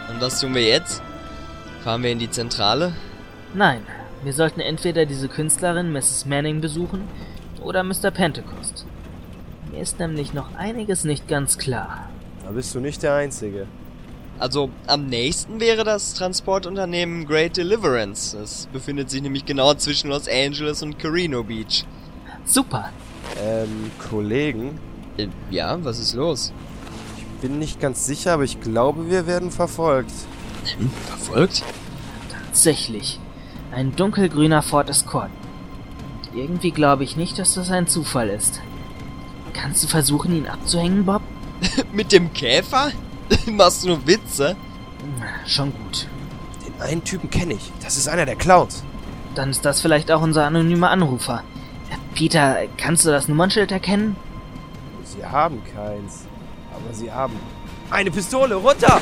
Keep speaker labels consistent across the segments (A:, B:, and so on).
A: Und was tun wir jetzt? Fahren wir in die Zentrale?
B: Nein, wir sollten entweder diese Künstlerin Mrs. Manning besuchen oder Mr. Pentecost. Mir ist nämlich noch einiges nicht ganz klar.
C: Da bist du nicht der Einzige.
A: Also, am nächsten wäre das Transportunternehmen Great Deliverance. Es befindet sich nämlich genau zwischen Los Angeles und Carino Beach.
B: Super.
C: Kollegen?
A: Ja, was ist los?
C: Bin nicht ganz sicher, aber ich glaube, wir werden verfolgt.
A: Verfolgt?
B: Tatsächlich. Ein dunkelgrüner Ford Escort. Und irgendwie glaube ich nicht, dass das ein Zufall ist. Kannst du versuchen, ihn abzuhängen, Bob?
A: Mit dem Käfer? Machst du nur Witze?
B: Schon gut.
C: Den einen Typen kenne ich. Das ist einer der Clowns.
B: Dann ist das vielleicht auch unser anonymer Anrufer. Peter, kannst du das Nummernschild erkennen?
C: Sie haben keins. Aber sie haben eine Pistole. Runter!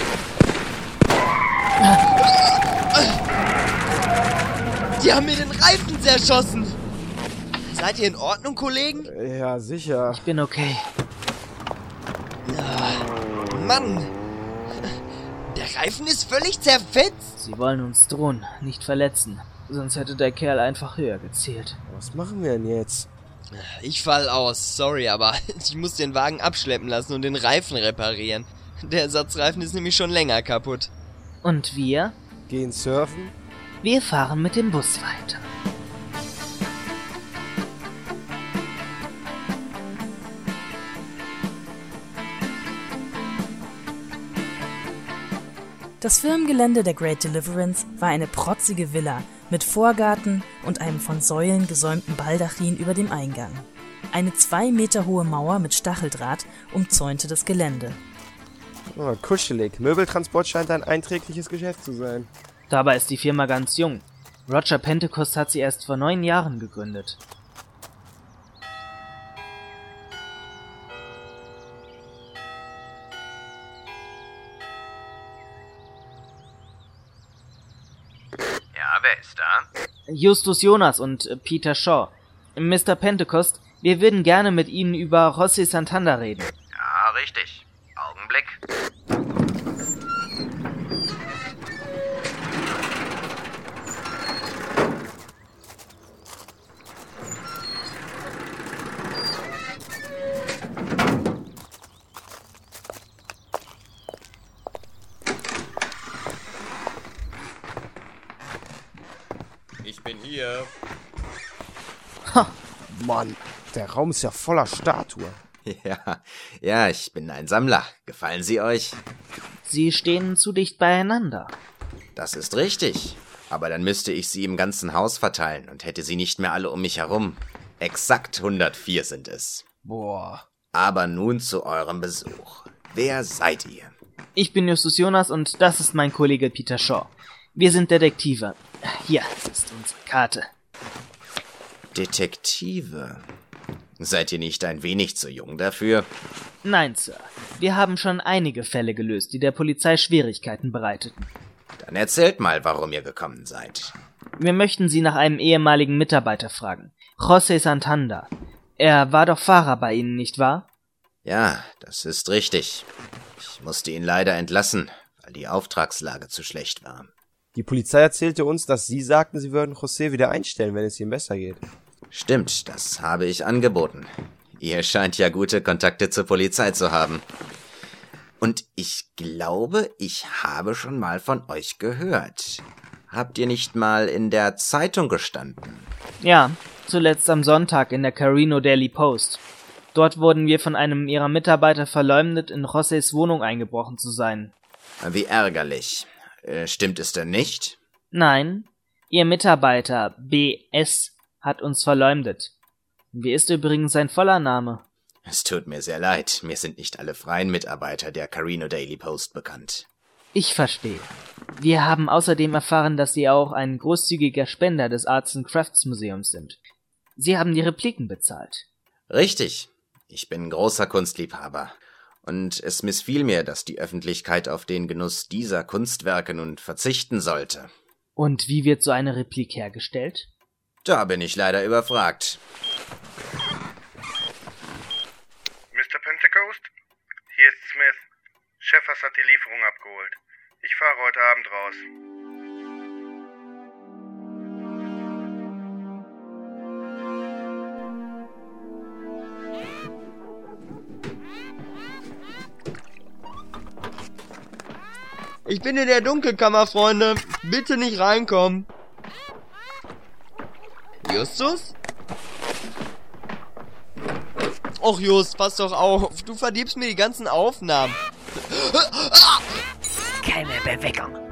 A: Die haben mir den Reifen zerschossen. Seid ihr in Ordnung, Kollegen?
C: Ja, sicher.
B: Ich bin okay.
A: Mann! Der Reifen ist völlig zerfetzt.
B: Sie wollen uns drohen, nicht verletzen. Sonst hätte der Kerl einfach höher gezählt.
C: Was machen wir denn jetzt?
A: Ich fall aus, sorry, aber ich muss den Wagen abschleppen lassen und den Reifen reparieren. Der Ersatzreifen ist nämlich schon länger kaputt.
B: Und wir?
C: Gehen surfen?
B: Wir fahren mit dem Bus weiter.
D: Das Firmengelände der Great Deliverance war eine protzige Villa mit Vorgarten und einem von Säulen gesäumten Baldachin über dem Eingang. Eine 2 Meter hohe Mauer mit Stacheldraht umzäunte das Gelände.
C: Oh, kuschelig. Möbeltransport scheint ein einträgliches Geschäft zu sein.
B: Dabei ist die Firma ganz jung. Roger Pentecost hat sie erst vor 9 Jahren gegründet.
E: Ja, wer ist da?
B: Justus Jonas und Peter Shaw. Mr. Pentecost, wir würden gerne mit Ihnen über José Santana reden.
E: Ja, richtig. Augenblick.
F: Ich bin hier.
C: Mann, der Raum ist ja voller Statuen.
E: Ja, ich bin ein Sammler. Gefallen sie euch?
B: Sie stehen zu dicht beieinander.
E: Das ist richtig. Aber dann müsste ich sie im ganzen Haus verteilen und hätte sie nicht mehr alle um mich herum. Exakt 104 sind es.
C: Boah.
E: Aber nun zu eurem Besuch. Wer seid ihr?
B: Ich bin Justus Jonas und das ist mein Kollege Peter Shaw. Wir sind Detektive. Hier ist unsere Karte.
E: Detektive? Seid ihr nicht ein wenig zu jung dafür?
B: Nein, Sir. Wir haben schon einige Fälle gelöst, die der Polizei Schwierigkeiten bereiteten.
E: Dann erzählt mal, warum ihr gekommen seid.
B: Wir möchten Sie nach einem ehemaligen Mitarbeiter fragen. José Santana. Er war doch Fahrer bei Ihnen, nicht wahr?
E: Ja, das ist richtig. Ich musste ihn leider entlassen, weil die Auftragslage zu schlecht war.
C: Die Polizei erzählte uns, dass Sie sagten, Sie würden José wieder einstellen, wenn es ihm besser geht.
E: Stimmt, das habe ich angeboten. Ihr scheint ja gute Kontakte zur Polizei zu haben. Und ich glaube, ich habe schon mal von euch gehört. Habt ihr nicht mal in der Zeitung gestanden?
B: Ja, zuletzt am Sonntag in der Carino Daily Post. Dort wurden wir von einem ihrer Mitarbeiter verleumdet, in Josés Wohnung eingebrochen zu sein.
E: Wie ärgerlich. Stimmt es denn nicht?
B: Nein, Ihr Mitarbeiter B.S. hat uns verleumdet. Wie ist übrigens sein voller Name?
E: Es tut mir sehr leid, mir sind nicht alle freien Mitarbeiter der Carino Daily Post bekannt.
B: Ich verstehe. Wir haben außerdem erfahren, dass Sie auch ein großzügiger Spender des Arts and Crafts Museums sind. Sie haben die Repliken bezahlt.
E: Richtig. Ich bin großer Kunstliebhaber. Und es missfiel mir, dass die Öffentlichkeit auf den Genuss dieser Kunstwerke nun verzichten sollte.
B: Und wie wird so eine Replik hergestellt?
E: Da bin ich leider überfragt.
G: Mr. Pentecost? Hier ist Smith. Chefers hat die Lieferung abgeholt.
F: Ich fahre heute Abend raus.
A: Ich bin in der Dunkelkammer, Freunde. Bitte nicht reinkommen. Justus? Och, Just, pass doch auf. Du verdiebst mir die ganzen Aufnahmen.
G: Keine Bewegung.